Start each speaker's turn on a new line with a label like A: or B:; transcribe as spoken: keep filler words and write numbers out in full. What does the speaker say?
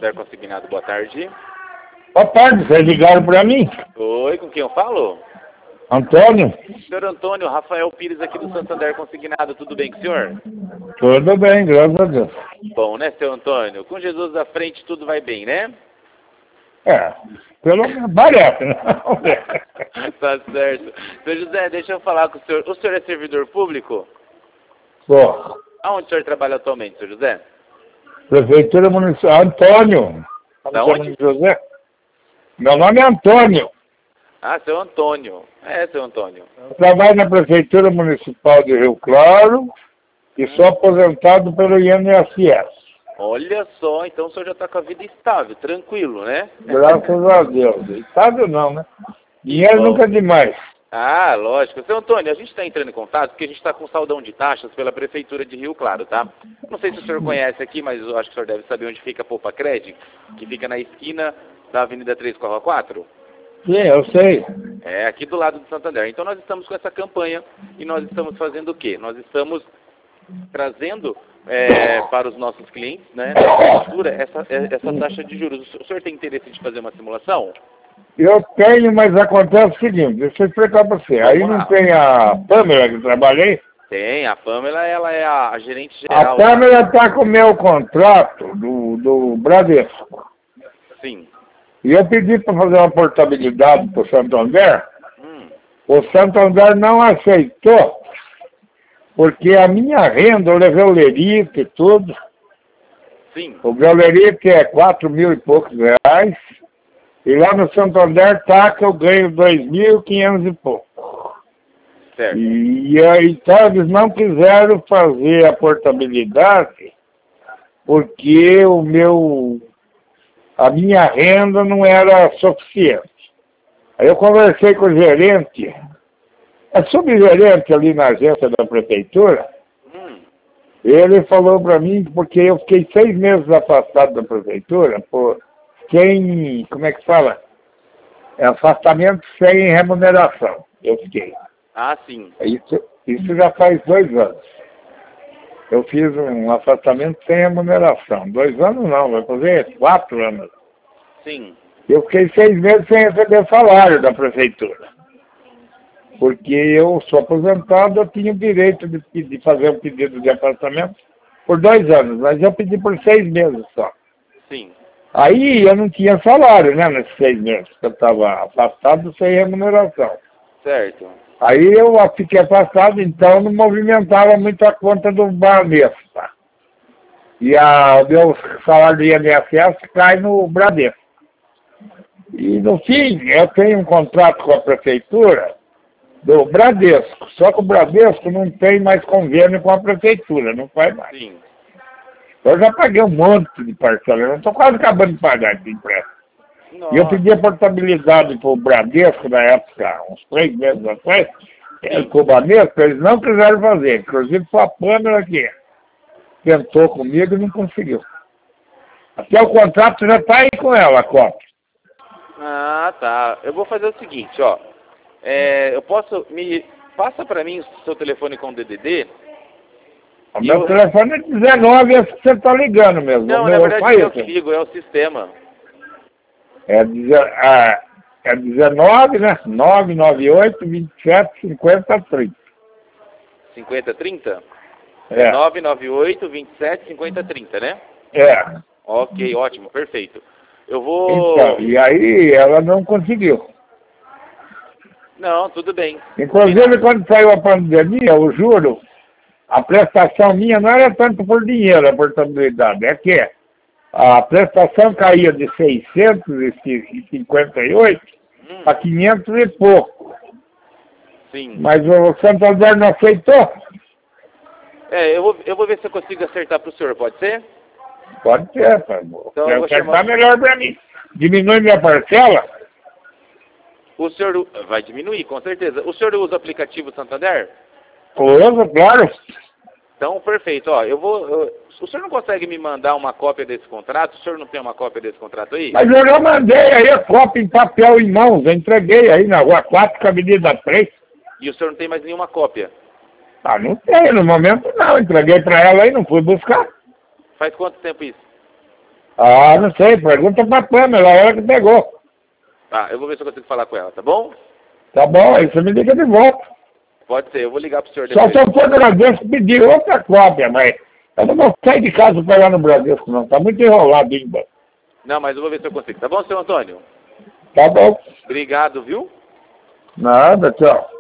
A: Santander Consignado, boa tarde.
B: Boa tarde, vocês ligaram para mim?
A: Oi, com quem eu falo?
B: Antônio?
A: Senhor Antônio, Rafael Pires aqui do Santander Consignado, tudo bem com o senhor?
B: Tudo bem, graças a Deus.
A: Bom, né, seu Antônio? Com Jesus à frente tudo vai bem, né?
B: É, pelo menos parece, né?
A: Tá certo. Seu José, deixa eu falar com o senhor. O senhor é servidor público?
B: Bom,
A: Aonde o senhor trabalha atualmente, seu José?
B: Prefeitura Municipal, Antônio.
A: Da onde?
B: José. Meu nome é Antônio.
A: Ah, seu Antônio. É, seu Antônio.
B: Eu trabalho na Prefeitura Municipal de Rio Claro e sou aposentado pelo I N S S.
A: Olha só, então o senhor já está com a vida estável, tranquilo, né?
B: Graças a Deus. Estável não, né? Dinheiro
A: Bom.
B: nunca é demais.
A: Ah, lógico. Seu Antônio, a gente está entrando em contato porque a gente está com saudão de taxas pela Prefeitura de Rio Claro, tá? Não sei se o senhor conhece aqui, mas eu acho que o senhor deve saber onde fica a Poupa Cred, que fica na esquina da Avenida três com a Rua quatro.
B: Sim, eu sei.
A: É, aqui do lado do Santander. Então nós estamos com essa campanha e nós estamos fazendo o quê? Nós estamos trazendo é, para os nossos clientes, né, da Prefeitura, essa, essa taxa de juros. O senhor tem interesse de fazer uma simulação?
B: Eu tenho, mas acontece o seguinte, deixa eu explicar para você. Aí não tem a Pamela que trabalhei?
A: Tem, a Pamela, ela é a, a gerente
B: A
A: geral.
B: Pamela está com o meu contrato do, do Bradesco.
A: Sim.
B: E eu pedi para fazer uma portabilidade para o Santander.
A: Hum.
B: O Santander não aceitou, porque a minha renda, eu levei o lerite e tudo.
A: Sim.
B: O meu lerite é quatro mil e poucos reais. E lá no Santander tá que eu ganho dois mil e quinhentos e pouco.
A: Certo.
B: E aí, então eles não quiseram fazer a portabilidade porque o meu, a minha renda não era suficiente. Aí eu conversei com o gerente, é subgerente ali na agência da prefeitura.
A: Hum.
B: Ele falou para mim, porque eu fiquei seis meses afastado da prefeitura, por sem, como é que fala? É afastamento sem remuneração, eu fiquei.
A: Ah, sim.
B: Isso, isso já faz dois anos. Eu fiz um afastamento sem remuneração. Dois anos não, vai fazer quatro anos.
A: Sim.
B: Eu fiquei seis meses sem receber salário da prefeitura. Porque eu sou aposentado, eu tinha o direito de, de fazer um pedido de afastamento por dois anos, mas eu pedi por seis meses só.
A: Sim.
B: Aí eu não tinha salário, né, nesses seis meses, que eu estava afastado sem remuneração.
A: Certo.
B: Aí eu fiquei afastado, então não movimentava muito a conta do Bradesco. Tá? E a, o meu salário do I N S S cai no Bradesco. E no fim, eu tenho um contrato com a prefeitura do Bradesco, só que o Bradesco não tem mais convênio com a prefeitura, não faz mais.
A: Sim.
B: Eu já paguei um monte de parcela, eu estou quase acabando de pagar esse empréstimo.
A: Nossa.
B: E eu pedi a portabilidade para o Bradesco na época, uns três meses atrás, com o Bradesco, eles não quiseram fazer. Inclusive foi a Pâmela que tentou comigo e não conseguiu. Até o contrato já está aí com ela, a cópia.
A: Ah, tá. Eu vou fazer o seguinte, ó. É, eu posso... me Passa para mim o seu telefone com o D D D.
B: O meu eu... telefone é dezenove, esse que você está ligando mesmo.
A: Não,
B: meu,
A: na verdade eu que ligo, é o sistema.
B: É, é, é dezenove, né? nove nove oito, vinte e sete, cinquenta, trinta.
A: cinquenta, trinta?
B: É.
A: nove nove oito, vinte e sete, cinquenta, trinta, né?
B: É.
A: Ok, ótimo, perfeito. Eu vou...
B: Então, e aí ela não conseguiu.
A: Não, tudo bem.
B: Inclusive, quando saiu a pandemia, eu juro, a prestação minha não era tanto por dinheiro, a portabilidade. É que a prestação caía de seiscentos e cinquenta e oito
A: hum.
B: a quinhentos e pouco.
A: Sim.
B: Mas o Santander não aceitou?
A: É, eu vou, eu vou ver se eu consigo acertar para o senhor, pode ser?
B: Pode ser, pai.
A: Então, eu vou
B: acertar
A: chamar...
B: melhor para mim. Diminui minha parcela?
A: O senhor vai diminuir, com certeza. O senhor usa o aplicativo Santander?
B: Uso, claro.
A: Então, perfeito. Ó, eu vou... Eu... O senhor não consegue me mandar uma cópia desse contrato? O senhor não tem uma cópia desse contrato aí?
B: Mas eu já mandei aí a cópia em papel em mãos. Eu entreguei aí na Rua quatro, com a Avenida três.
A: E o senhor não tem mais nenhuma cópia?
B: Ah, não tem. No momento não. Entreguei para ela aí, não fui buscar.
A: Faz quanto tempo isso?
B: Ah, não sei, pergunta pra Pamela, ela que pegou.
A: Tá, eu vou ver se eu consigo falar com ela, tá bom?
B: Tá bom, aí você me liga de volta.
A: Pode ser, eu vou ligar pro senhor
B: Só
A: depois.
B: se eu for no Bradesco pedir outra cópia, mas eu não vou sair de casa pra ir lá no Bradesco, não. Tá muito enrolado, hein, mano?
A: Não, mas eu vou ver se eu consigo. Tá bom, senhor Antônio?
B: Tá bom.
A: Obrigado, viu?
B: Nada, tchau.